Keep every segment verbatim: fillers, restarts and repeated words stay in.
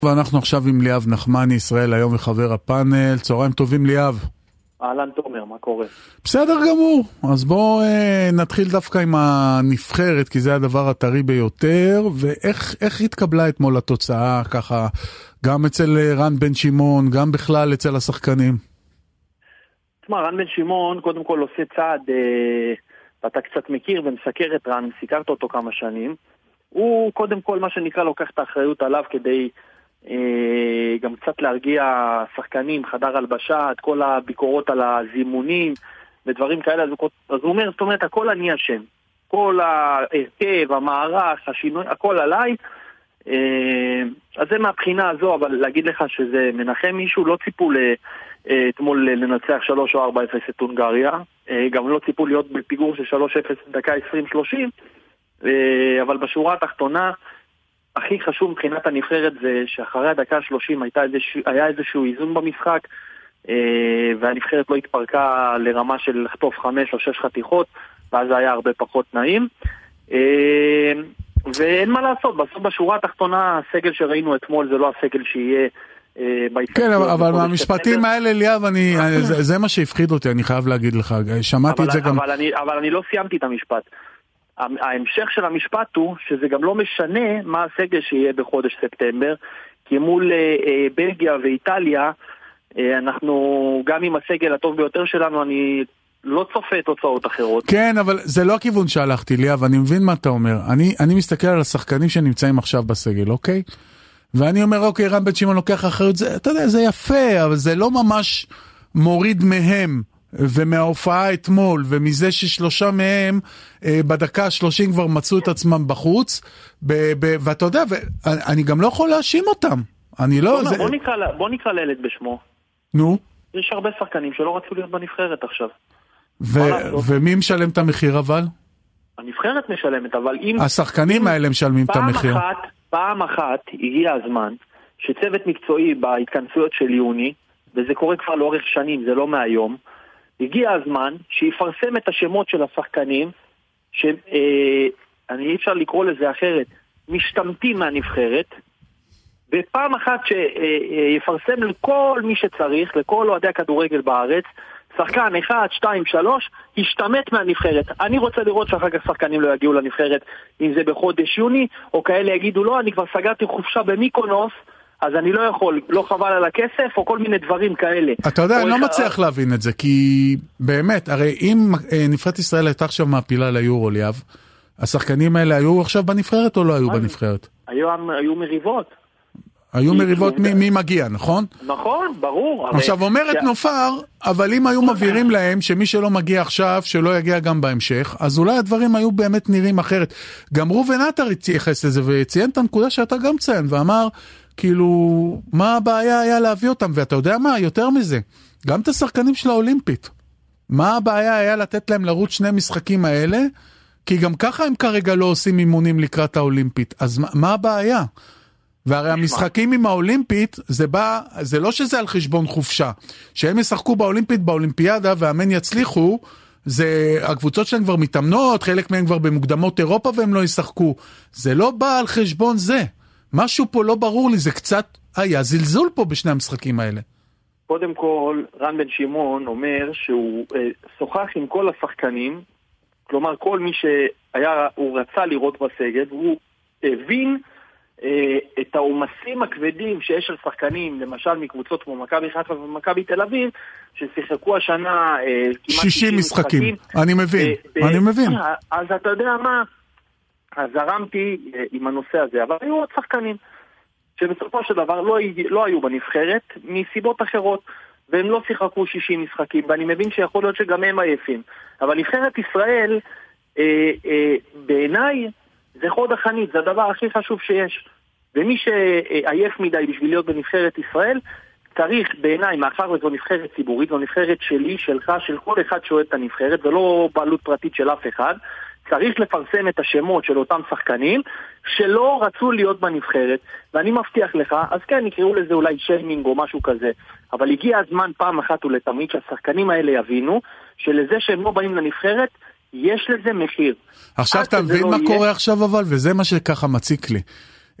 ואנחנו עכשיו עם ליאב נחמני, ישראל היום וחבר הפאנל. צהריים טובים ליאב. אהלן תומר, מה קורה? בסדר גמור. אז בואו אה, נתחיל דווקא עם הנבחרת, כי זה הדבר הטרי ביותר. ואיך איך התקבלה אתמול התוצאה ככה, גם אצל רן בן שמעון, גם בכלל אצל השחקנים? תשמע, רן בן שמעון קודם כל עושה צעד, אה, ואתה קצת מכיר ומסקר את רן, סיקרת אותו כמה שנים. הוא קודם כל מה שנקרא לוקח את האחריות עליו כדי אה, גם קצת להרגיע שחקנים, חדר הלבשה, את כל הביקורות על הזימונים ודברים כאלה. אז הוא, אז הוא אומר, זאת אומרת, הכל אני אשם. כל ההרכב, המערך, השינוי, הכל עליי. אה, אז זה מהבחינה הזו, אבל להגיד לך שזה מנחם מישהו, לא ציפו ל, אה, אתמול לנצח שלוש או ארבע אפס את הונגריה. אה, גם לא ציפו להיות בפיגור של שלוש אפס דקה עשרים שלושים. אבל בשורה התחתונה הכי חשוב מבחינת הנבחרת זה שאחרי הדקה שלושים הייתה איזשהו, היה איזשהו איזון במשחק, והנבחרת לא התפרקה לרמה של לחטוף חמש או שש חתיכות, ואז זה היה הרבה פחות נעים, ואין מה לעשות. בסוף בשורה התחתונה הסגל שראינו אתמול זה לא הסגל שיהיה. כן, אבל מהמשפטים האלה ליאב, זה מה שהפחיד אותי, אני חייב להגיד לך, שמעתי את זה גם. אבל אני לא סיימתי את המשפט. ההמשך של המשפט הוא שזה גם לא משנה מה הסגל שיהיה בחודש ספטמבר, כי מול אה, בלגיה ואיטליה אה, אנחנו גם עם הסגל הטוב ביותר שלנו, אני לא צופה תוצאות אחרות. כן, אבל זה לא הכיוון שהלכתי לי, אבל אני מבין מה אתה אומר. אני, אני מסתכל על השחקנים שנמצאים עכשיו בסגל, אוקיי? ואני אומר, אוקיי, רן בן שמעון לוקח אחריות, זה, אתה יודע, זה יפה, אבל זה לא ממש מוריד מהם. ומההופעה אתמול, ומזה ששלושה מהם אה, בדקה שלושים כבר מצאו את עצמם בחוץ, ב- ב- ואתה יודע, ואני גם לא יכול להאשים אותם. אני לא... בוא, זה... בוא, נקרא, בוא נקרא לילד בשמו. נו? יש הרבה שחקנים שלא רצו להיות בנבחרת עכשיו. ו- ומי משלם את המחיר אבל? הנבחרת משלמת, אבל אם... השחקנים אם האלה משלמים את המחיר. אחת, פעם אחת הגיע הזמן שצוות מקצועי בהתכנסויות של יוני, וזה קורה כבר לאורך שנים, זה לא מהיום, הגיע הזמן שיפרסם את השמות של השחקנים שאני אי אפשר לקרוא לזה אחרת, משתמטים מהנבחרת, ופעם אחת שיפרסם לכל מי שצריך, לכל אוהדי הכדורגל בארץ, שחקן אחד, שתיים, שלוש, השתמט מהנבחרת. אני רוצה לראות שאחר כך שחקנים לא יגיעו לנבחרת, אם זה בחודש יוני, או כאלה יגידו לא, אני כבר סגרתי חופשה במיקונוס, אז אני לא יכול, לא חבל על הכסף, או כל מיני דברים כאלה. אתה יודע, אני לא מצליח להבין את זה, כי באמת, הרי אם נבחרת ישראל הייתה עכשיו מעפילה ליורו ליאב, השחקנים האלה היו עכשיו בנבחרת או לא היו בנבחרת? היו מריבות. היו מריבות מי מגיע, נכון? נכון, ברור. עכשיו אומרת נופר, אבל אם היו מבהירים להם שמי שלא מגיע עכשיו, שלא יגיע גם בהמשך, אז אולי הדברים היו באמת נראים אחרת. גם ראובן עטר התייחס לזה, וציין את הנקודה שאתה גם ציין, ואמר, כאילו, מה הבעיה היה להביא אותם? ואתה יודע מה, יותר מזה, גם את השחקנים של האולימפית. מה הבעיה היה לתת להם לרוץ שני משחקים האלה? כי גם ככה הם כרגע לא עושים אימונים לקראת האולימפית. אז מה, מה הבעיה? והרי המשחקים עם האולימפית, זה בא, זה לא שזה על חשבון חופשה. שהם ישחקו באולימפית, באולימפיאדה, והאמן יצליחו, זה, הקבוצות שלהם כבר מתאמנות, חלק מהם כבר במוקדמות אירופה, והם לא ישחקו. זה לא בא על חשבון זה. משהו פה לא ברור לי, זה קצת היה זלזול פה בשני המשחקים האלה. קודם כל, רן בן שמעון אומר שהוא אה, שוחח עם כל השחקנים, כלומר כל מי שהיה, הוא רצה לראות בסגל, הוא הבין אה, את העומסים הכבדים שיש על שחקנים, למשל מקבוצות כמו מכבי חיפה ומכבי תל אביב, ששיחקו השנה אה, כמעט שישים משחקים. משחקים. אני מבין, אה, אני אה, מבין. אה, אז אתה יודע מה? אז הרמתי עם הנושא הזה, אבל היו עוד שחקנים שבסופו של דבר לא, לא היו בנבחרת מסיבות אחרות, והם לא שיחקו שישים משחקים, ואני מבין שיכול להיות שגם הם עייפים. אבל נבחרת ישראל, אה, אה, בעיניי, זה חוד החנית, זה הדבר הכי חשוב שיש. ומי שעייף מדי בשביל להיות בנבחרת ישראל, צריך בעיניי, מאחר וזו נבחרת ציבורית, זו נבחרת שלי, שלך, של כל אחד שאוהד את הנבחרת, זה לא בעלות פרטית של אף אחד, צריך לפרסם את השמות של אותם שחקנים שלא רצו להיות בנבחרת, ואני מבטיח לך, אז כן, יקראו לזה אולי שיימינג או משהו כזה, אבל הגיע הזמן פעם אחת ולתמיד שהשחקנים האלה יבינו שלזה שהם לא באים לנבחרת, יש לזה מחיר. עכשיו אתה מבין מה קורה עכשיו אבל, וזה מה שככה מציק לי.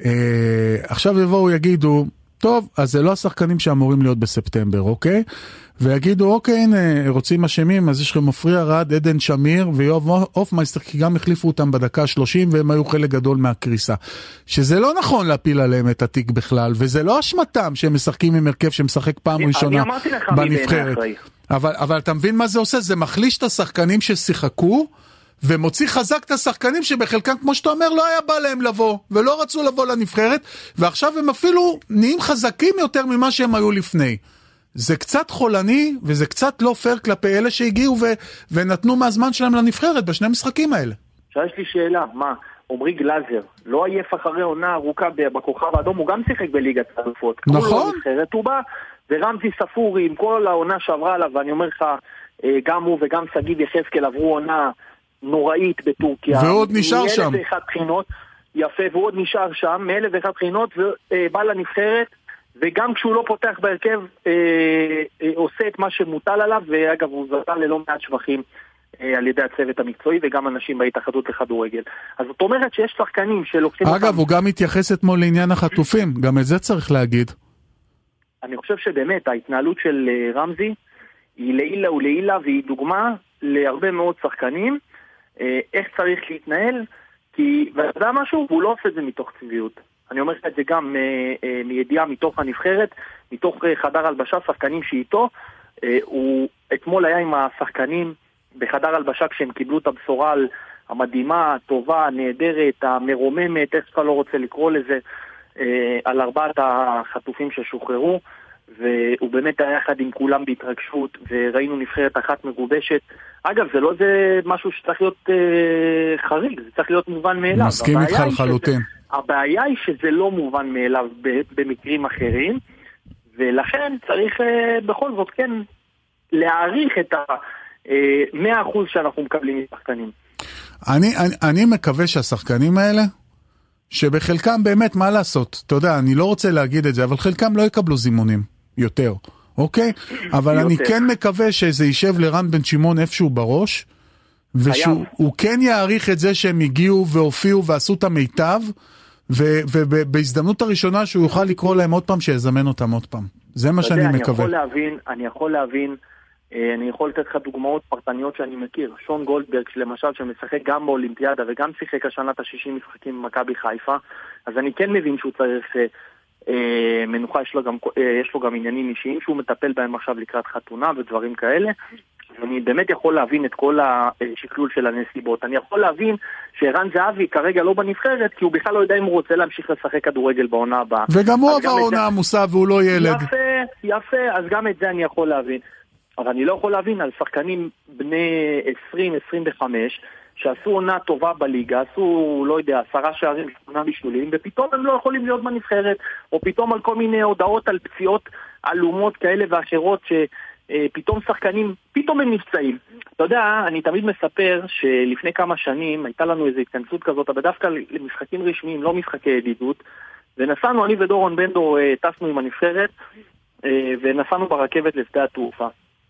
אה, עכשיו יבואו יגידו, טוב, אז זה לא השחקנים שאמורים להיות בספטמבר, אוקיי? ויגידו, אוקיי, הנה, רוצים אשמים, אז יש לכם מפריע רד, עדן שמיר ויואב אופמייסטר, כי גם החליפו אותם בדקה שלושים, והם היו חלק גדול מהקריסה. שזה לא נכון להפיל עליהם את התיק בכלל, וזה לא אשמתם שהם משחקים עם הרכב שמשחק פעם ראשונה בנבחרת. אבל, אבל אתה מבין מה זה עושה? זה מחליש את השחקנים ששיחקו, ומוציא חזק את השחקנים שבחלקם, כמו שאתה אומר, לא היה בא להם לבוא, ולא רצו לבוא לנבחרת, ועכשיו הם אפילו נהיים חזקים יותר ממה שהם היו לפני. זה קצת חולני, וזה קצת לא פייר כלפי אלה שהגיעו ו- ונתנו מהזמן שלהם לנבחרת בשני משחקים האלה. עכשיו יש לי שאלה, מה, עומרי גלאזר, לא עייף אחרי עונה ארוכה בכוכב האדום, הוא גם שיחק בליגת האלופות. נכון. הוא בא, ורמזי ספורי עם כל העונה שעברה עליו, ואני אומר לך, גם הוא וגם סגיב יחזקאל עברו עונה נוראית בטורקיה. ועוד נשאר שם. מאלף ואחת בחינות, יפה, ועוד נשאר שם, מאלף ואחת בחינות, ובא לנבחרת, וגם כשהוא לא פותח בהרכב, אה, אה, עושה את מה שמוטל עליו, ואגב הוא זרתה ללא מעט שבחים אה, על ידי הצוות המקצועי, וגם אנשים בהתאחדות לכדורגל. אז זאת אומרת שיש שחקנים שלוקחים... אגב, אותם... הוא גם מתייחס אתמול לעניין החטופים, גם את זה צריך להגיד. אני חושב שבאמת ההתנהלות של אה, רמזי, היא לעילה ולעילה, והיא דוגמה להרבה מאוד שחקנים, אה, איך צריך להתנהל, כי, ואתה יודע משהו, הוא לא עושה את זה מתוך צביעות. אני אומר לך את זה גם אה, אה, מידיעה מתוך הנבחרת, מתוך אה, חדר הלבשה, שחקנים שאיתו, אה, הוא אתמול היה עם השחקנים בחדר הלבשה כשהם קיבלו את הבשורה על המדהימה, הטובה, הנהדרת, המרוממת, איך שאתה לא רוצה לקרוא לזה, אה, על ארבעת החטופים ששוחררו, והוא באמת היה יחד עם כולם בהתרגשות, וראינו נבחרת אחת מגובשת. אגב, זה לא זה משהו שצריך להיות אה, חריג, זה צריך להיות מובן מאליו. מסכים איתך לחלוטין. הבעיה היא שזה לא מובן מאליו במקרים אחרים, ולכן צריך בכל זאת כן להעריך את ה-מאה אחוז שאנחנו מקבלים משחקנים. אני, אני, אני מקווה שהשחקנים האלה, שבחלקם באמת מה לעשות, אתה יודע, אני לא רוצה להגיד את זה, אבל חלקם לא יקבלו זימונים יותר, אוקיי? אבל יותר. אני כן מקווה שזה יישב לרן בן שמעון איפשהו בראש, ושהוא כן יעריך את זה שהם הגיעו והופיעו ועשו את המיטב, ובהזדמנות הראשונה שהוא יוכל לקרוא להם עוד פעם, שיזמן אותם עוד פעם. זה מה שאני מקווה. אני יכול להבין, אני יכול להבין, אני יכול לתת לך דוגמאות פרטניות שאני מכיר. שון גולדברג, למשל, שמשחק גם באולימפיאדה וגם שיחק השנת ה-שישים משחקים במכבי חיפה, אז אני כן מבין שהוא צריך אה, מנוחה, יש לו, גם, אה, יש לו גם עניינים אישיים שהוא מטפל בהם עכשיו לקראת חתונה ודברים כאלה. אני באמת יכול להבין את כל השקלול של הנסיבות. אני יכול להבין שערן זהבי כרגע לא בנבחרת, כי הוא בכלל לא יודע אם הוא רוצה להמשיך לשחק כדורגל בעונה הבאה. וגם הוא עבר עונה עמוסה והוא לא ילד. יפה, יפה, אז גם את זה אני יכול להבין. אבל אני לא יכול להבין על שחקנים בני עשרים עשרים וחמש, שעשו עונה טובה בליגה, עשו, לא יודע, עשרה שערים, שמונה בישולים, ופתאום הם לא יכולים להיות בנבחרת, או פתאום על כל מיני הודעות על פציעות עלומות כאלה ואחרות ש... פתאום שחקנים, פתאום הם נפצעים. אתה יודע, אני תמיד מספר שלפני כמה שנים הייתה לנו איזו התכנסות כזאת, אבל דווקא למשחקים רשמיים, לא משחקי ידידות, ונסענו, אני ודורון בנדו טסנו עם הנבחרת, ונסענו ברכבת לשדה התעופה.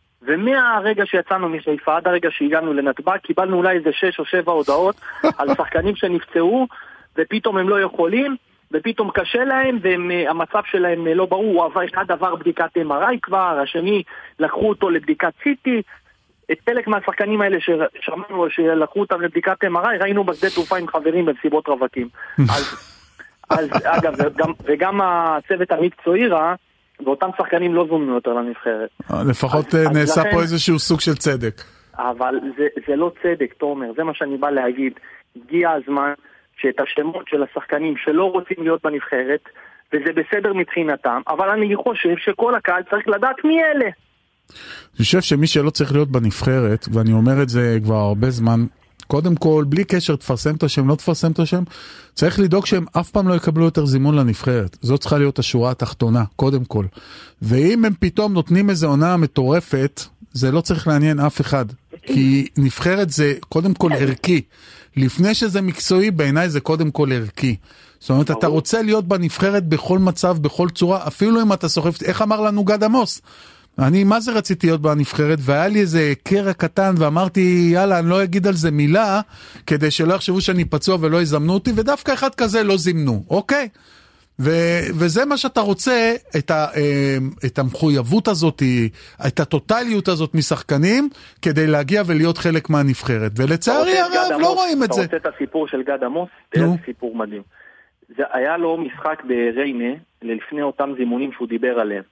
ומהרגע שיצאנו מחיפה עד הרגע שהגענו לנתב"ג, קיבלנו אולי איזה שש או שבע הודעות על שחקנים שנפצעו, ופתאום הם לא יכולים, ופתאום קשה להם, והמצב שלהם לא ברור. אחד עבר בדיקת אם אר איי כבר, השני לקחו אותו לבדיקת סי טי. את חלק מהשחקנים האלה ששמענו שלקחו אותם לבדיקת אם אר איי, ראינו בשדה תעופה עם חברים במסיבות רווקים. אז, אז אגב, וגם, וגם הצוות המקצועי ראה, ואותם שחקנים לא זומנו יותר לנבחרת. לפחות אז, נעשה אז פה לכן, איזשהו סוג של צדק. אבל זה, זה לא צדק, תומר, זה מה שאני בא להגיד. הגיע הזמן שאת השמות של השחקנים שלא רוצים להיות בנבחרת, וזה בסדר מבחינתם, אבל אני חושב שכל הקהל צריך לדעת מי אלה. אני חושב שמי שלא צריך להיות בנבחרת, ואני אומר את זה כבר הרבה זמן, קודם כל, בלי קשר, תפרסם את השם, לא תפרסם את השם, צריך לדאוג שהם אף פעם לא יקבלו יותר זימון לנבחרת. זאת צריכה להיות השורה התחתונה, קודם כל. ואם הם פתאום נותנים איזו עונה מטורפת, זה לא צריך לעניין אף אחד. כי נבחרת זה קודם כל ערכי. לפני שזה מקצועי, בעיניי זה קודם כל ערכי. זאת אומרת, אתה רוצה להיות בנבחרת בכל מצב, בכל צורה, אפילו אם אתה סוחף, איך אמר לנו גד עמוס? אני מה זה רציתי להיות בנבחרת, והיה לי איזה קרע קטן, ואמרתי, יאללה, אני לא אגיד על זה מילה, כדי שלא יחשבו שאני פצוע ולא יזמנו אותי, ודווקא אחד כזה לא זימנו, אוקיי? ו- וזה מה שאתה רוצה, את, ה- את המחויבות הזאת, את הטוטליות הזאת משחקנים, כדי להגיע ולהיות חלק מהנבחרת. ולצערי הרב לא רואים את זה. אתה רוצה את הסיפור של גד עמוס? זה סיפור מדהים. זה היה לו משחק בריינה, לפני אותם זימונים שהוא דיבר עליהם.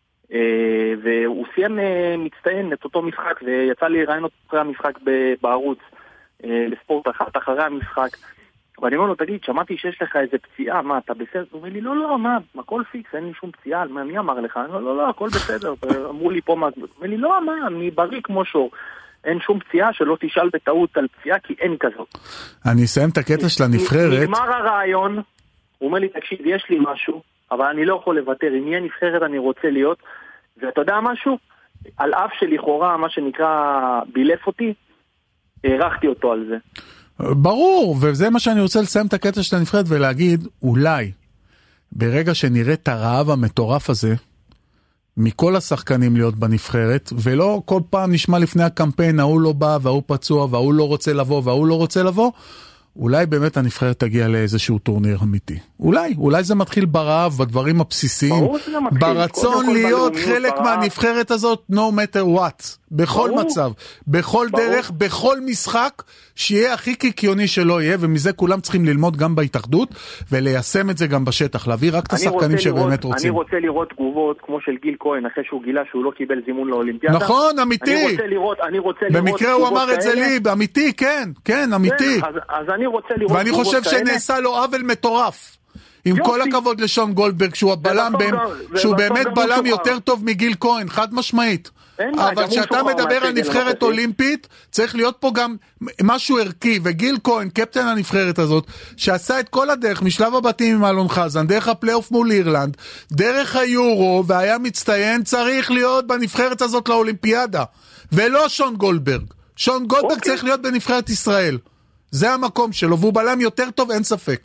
והוא סיים מצטיין את אותו משחק, ויצא לי רעיון אחרי המשחק בערוץ, לספורט אחת אחרי המשחק. ואני אומר לו, תגיד, שמעתי שיש לך איזה פציעה, מה, אתה בסדר? הוא אומר לי, לא, לא, מה, הכל פיקס, אין לי שום פציעה, מי אמר לך? אני אומר, לא, לא, הכל בסדר, אמרו לי פה מה, הוא אומר לי, לא, מה, אני בריא כמו שור, אין שום פציעה, שלא תשאל בטעות על פציעה, כי אין כזאת. אני אסיים את הקטע של הנבחרת. נגמר הרעיון, הוא אומר לי, תקשיב, יש לי משהו, אבל אני לא יכול לוותר, אם יהיה נבחרת אני רוצה להיות, ואתה יודע משהו? על אף שלכאורה, מה שנקרא, בילף אותי, הערכתי אותו על זה. ברור, וזה מה שאני רוצה לסיים את הקטע של הנבחרת ולהגיד, אולי ברגע שנראה את הרעב המטורף הזה, מכל השחקנים להיות בנבחרת, ולא כל פעם נשמע לפני הקמפיין, ההוא לא בא והוא פצוע והוא לא רוצה לבוא והוא לא רוצה לבוא, אולי באמת הנבחרת תגיע לאיזשהו טורניר אמיתי. אולי, אולי זה מתחיל ברעב, בדברים הבסיסיים, ברצון להיות חלק מהנבחרת הזאת, no matter what, בכל מצב, בכל דרך, בכל משחק, שיהיה הכי קיקיוני שלא יהיה, ומזה כולם צריכים ללמוד גם בהתאחדות, וליישם את זה גם בשטח, להביא רק את השחקנים שבאמת רוצים. אני רוצה לראות תגובות כמו של גיל כהן, אחרי שהוא גילה שהוא לא קיבל זימון לאולימפיאדה. נכון, אמיתי. אני רוצה לראות, אני רוצה לראות. במקרה הוא אמר את זה לי, אמיתי, כן, כן, אמיתי. אז אני רוצה לראות. ואני חושב שנעשה לו עוול מטורף. עם כל הכבוד לשון גולדברג, שהוא הבלם, שהוא באמת בלם יותר טוב מגיל כהן, חד משמעית. אבל כשאתה מדבר על נבחרת אולימפית, צריך להיות פה גם משהו ערכי, וגיל כהן, קפטן הנבחרת הזאת, שעשה את כל הדרך, משלב הבתים עם אלון חזן, דרך הפלייאוף מול אירלנד, דרך היורו, והיה מצטיין, צריך להיות בנבחרת הזאת לאולימפיאדה, ולא שון גולדברג. שון גולדברג צריך להיות בנבחרת ישראל. זה המקום שלו, והוא בלם יותר טוב, אין ספק.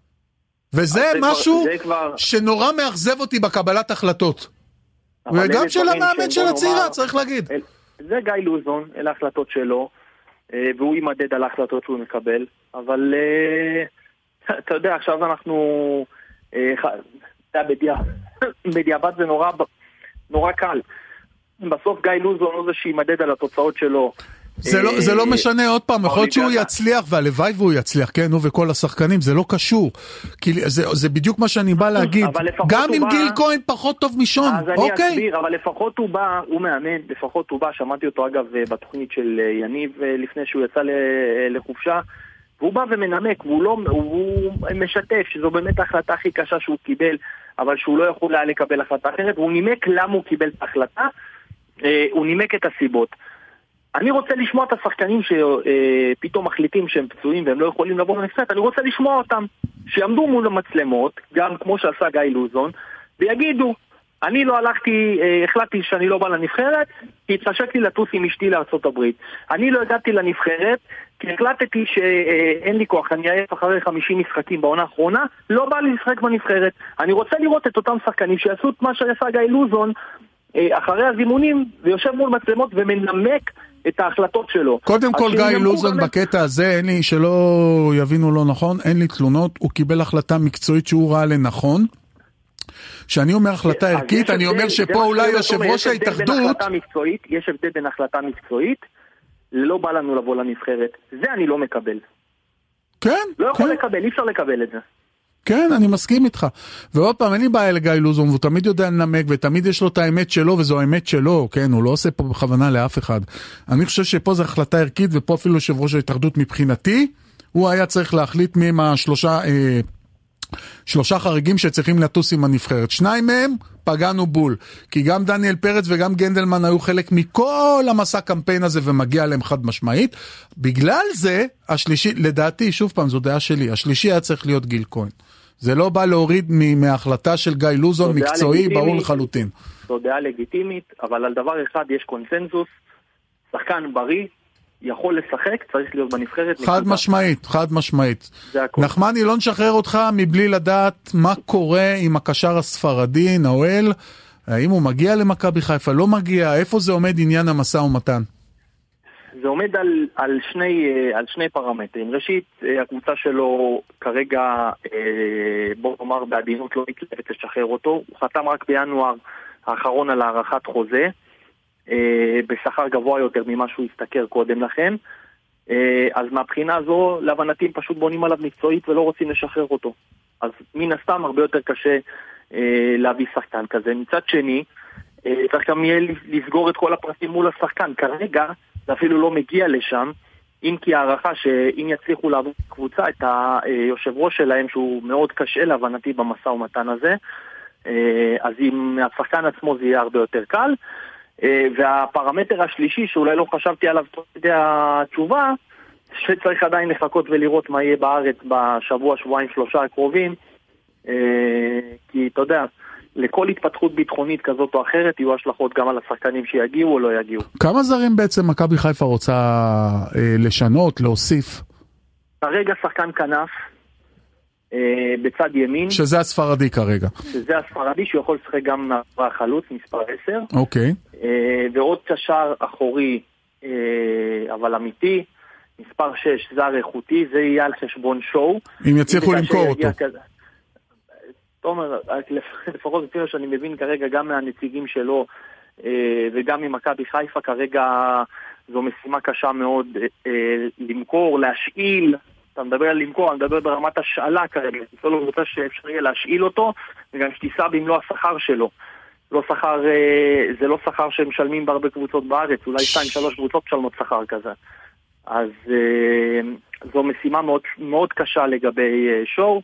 וזה משהו שנורא מאכזב אותי בקבלת החלטות. וגם של המאמן של הצעירה, צריך להגיד. זה גיא לוזון, אלה ההחלטות שלו, והוא יימדד על ההחלטות שהוא מקבל, אבל אתה יודע, עכשיו אנחנו, בדיעבד זה נורא קל. בסוף גיא לוזון הוא זה שימדד על התוצאות שלו. זה לא, זה לא משנה עוד פעם, יכול להיות שהוא יצליח, והלוואי והוא יצליח, כן, הוא וכל השחקנים, זה לא קשור, כי זה, זה בדיוק מה שאני בא להגיד, גם אם גיל כהן פחות טוב משון, אז אני אסביר, אבל לפחות הוא בא, הוא מאמן, לפחות הוא בא, שמעתי אותו אגב בתוכנית של יניב לפני שהוא יצא לחופשה, והוא בא ומנמק, והוא לא, הוא משתף שזו באמת ההחלטה הכי קשה שהוא קיבל, אבל שהוא לא יכול היה לקבל החלטה אחרת, והוא נימק למה הוא קיבל את ההחלטה, הוא נימק את הסיבות. אני רוצה לשמוע את השחקנים שפתאום מחליטים שהם פצועים והם לא יכולים לבוא לנבחרת, אני רוצה לשמוע אותם, שיעמדו מול המצלמות, גם כמו שעשה גיא לוזון, ויגידו, אני לא הלכתי, החלטתי שאני לא בא לנבחרת, כי התחשק לי לטוס עם אשתי לארצות הברית. אני לא הגעתי לנבחרת, כי החלטתי שאין לי כוח, אני אעף אחרי חמישים משחקים בעונה האחרונה, לא בא לי לשחק בנבחרת. אני רוצה לראות את אותם שחקנים שיעשו את מה שעשה גיא לוזון, אחרי הזימונים, ויושב מול מצלמות ומנמק את ההחלטות שלו. קודם כל גיא לוזון בקטע הזה, אין לי, שלא יבינו לא נכון, אין לי תלונות, הוא קיבל החלטה מקצועית שהוא ראה לנכון. שאני אומר החלטה ערכית, אני אומר שפה אולי יושב ראש ההתאחדות... יש הבדל בין החלטה מקצועית, לא בא לנו לבוא לנבחרת. זה אני לא מקבל. כן, לא יכול לקבל, אי אפשר לקבל את זה. כן, אני מסכים איתך. ועוד פעם, אין לי בעיה לגיא לוזון, והוא תמיד יודע לנמק, ותמיד יש לו את האמת שלו, וזו האמת שלו, כן, הוא לא עושה פה בכוונה לאף אחד. אני חושב שפה זו החלטה ערכית, ופה אפילו יושב ראש ההתאחדות מבחינתי, הוא היה צריך להחליט מי הם השלושה, אה, שלושה חריגים שצריכים לטוס עם הנבחרת. שניים מהם פגענו בול, כי גם דניאל פרץ וגם גנדלמן היו חלק מכל המסע קמפיין הזה, ומגיע להם חד משמעית. בגלל זה, השלישי, לדעתי, שוב פעם, זו דעה שלי, השלישי היה צריך להיות גיל כהן. זה לא בא להוריד מההחלטה של גיא לוזון, מקצועי, ברור לחלוטין. זו דעה לגיטימית, אבל על דבר אחד יש קונסנזוס, שחקן בריא, יכול לשחק, צריך להיות בנבחרת. חד משמעית, חד משמעית. נחמני, לא נשחרר אותך מבלי לדעת מה קורה עם הקשר הספרדי, נואל, האם הוא מגיע למכבי חיפה, לא מגיע, איפה זה עומד עניין המשא ומתן? זה עומד על, על, שני, על שני פרמטרים. ראשית, הקבוצה שלו כרגע, בוא נאמר בעדינות, לא מתלהבת לשחרר אותו. הוא חתם רק בינואר האחרון על הערכת חוזה, בשכר גבוה יותר ממה שהוא הסתכר קודם לכן. אז מהבחינה הזו, להבנתים פשוט בונים עליו מקצועית ולא רוצים לשחרר אותו. אז מן הסתם הרבה יותר קשה להביא שחקן כזה. מצד שני, צריך גם יהיה לסגור את כל הפרטים מול השחקן. כרגע זה אפילו לא מגיע לשם, אם כי הערכה שאם יצליחו לעבור קבוצה את היושב ראש שלהם, שהוא מאוד קשה להבנתי במשא ומתן הזה, אז עם השחקן עצמו זה יהיה הרבה יותר קל. והפרמטר השלישי, שאולי לא חשבתי עליו תוך כדי התשובה, שצריך עדיין לחכות ולראות מה יהיה בארץ בשבוע, שבועיים, שלושה הקרובים, כי אתה יודע, לכל התפתחות ביטחונית כזאת או אחרת יהיו השלכות גם על השחקנים שיגיעו או לא יגיעו. כמה זרים בעצם מכבי חיפה רוצה אה, לשנות, להוסיף? כרגע שחקן כנף אה, בצד ימין. שזה הספרדי כרגע. שזה הספרדי שיכול לשחק גם מעבר החלוץ, מספר עשר. אוקיי. אה, ועוד קשר אחורי, אה, אבל אמיתי, מספר שש, זר איכותי, זה יהיה על חשבון שואו. אם יצליחו למכור אותו. כזה. תומר, לפחות לפי שאני מבין כרגע גם מהנציגים שלו וגם ממכבי חיפה, כרגע זו משימה קשה מאוד למכור, להשאיל. אתה מדבר על למכור, אני מדבר ברמת השאלה כרגע. זה לא רוצה שאפשר יהיה להשאיל אותו, וגם שתיסע במלוא השכר שלו. לא שכר, זה לא שכר שמשלמים בהרבה קבוצות בארץ, אולי שתיים, שלוש קבוצות משלמות שכר כזה. אז זו משימה מאוד, מאוד קשה לגבי שואו.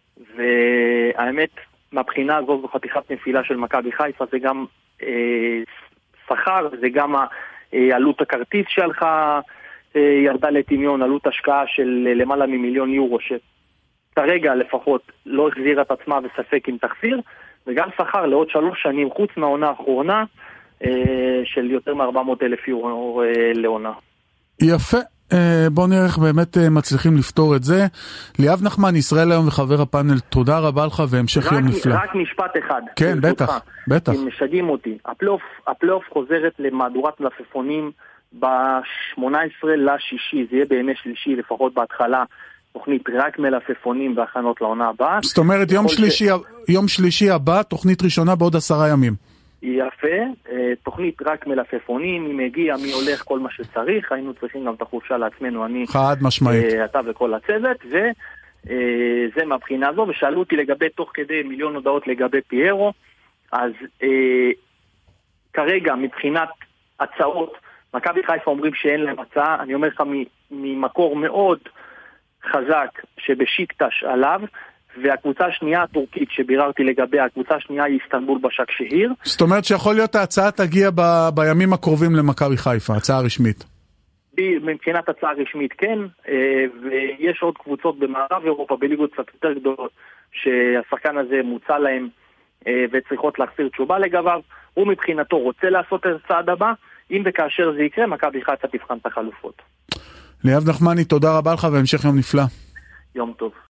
והאמת, מהבחינה הזו זו חתיכת נפילה של מכבי חיפה, זה גם אה, שכר, זה גם אה, עלות הכרטיס שלך אה, ירדה לטמיון, עלות השקעה של אה, למעלה ממיליון יורו, שכרגע לפחות לא החזירה את עצמה וספק אם תחזיר, וגם שכר לעוד שלוש שנים חוץ מהעונה האחרונה אה, של יותר מ-ארבע מאות אלף יורו אה, לעונה. יפה. בוא נראה איך באמת מצליחים לפתור את זה. ליאב נחמן, ישראל היום וחבר הפאנל, תודה רבה לך והמשך יום נפלא. רק משפט אחד. כן, בטח, בטח. הם משגעים אותי. הפלייאוף חוזרת למהדורת מלפפונים ב-שמונה עשרה לשישי, זה יהיה בימי שלישי, לפחות בהתחלה, תוכנית רק מלפפונים והכנות לעונה הבאה. זאת אומרת, יום שלישי הבא, תוכנית ראשונה בעוד עשרה ימים. יפה, תוכנית רק מלפפונים, מי מגיע, מי הולך, כל מה שצריך, היינו צריכים גם את החופשה לעצמנו, אני, חד משמעית. אתה וכל הצוות, וזה מהבחינה הזו, ושאלו אותי לגבי, תוך כדי מיליון הודעות לגבי פיירו, אז כרגע מבחינת הצעות, מכבי חיפה אומרים שאין להם הצעה, אני אומר לך ממקור מאוד חזק שבשיקטש עליו, והקבוצה השנייה הטורקית שביררתי לגבי, הקבוצה השנייה היא איסטנבול בשק שהיר. זאת אומרת שיכול להיות ההצעה תגיע ב- בימים הקרובים למכבי חיפה, הצעה רשמית. מבחינת הצעה רשמית כן, ויש עוד קבוצות במערב אירופה, בליגות קצת יותר גדולות, שהשחקן הזה מוצא להם וצריכות להחזיר תשובה לגביו. הוא מבחינתו רוצה לעשות את הצעד הבא, אם וכאשר זה יקרה, מכבי חיפה תבחן את החלופות. ליאב נחמני, תודה רבה לך והמשך יום נפלא. יום טוב.